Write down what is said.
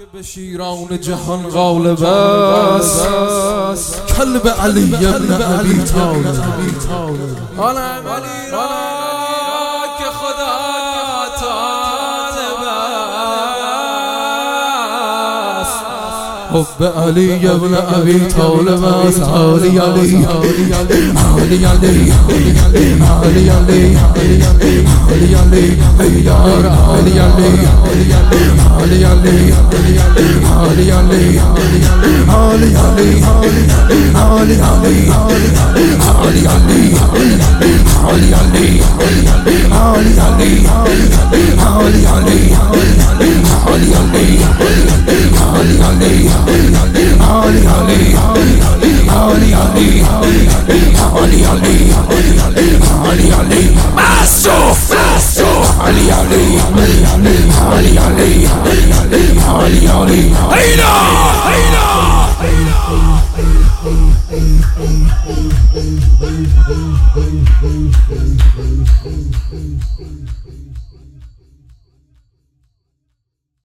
که به شیران جهان غالب است کلب علی ابن ابی طالب. آن علی را که خدا طالب است حب علی ابن ابی طالب است. علی علی علی علی علی علی علی علی علی علی ایار علی علی علی علی علی علی علی علی علی علی علی علی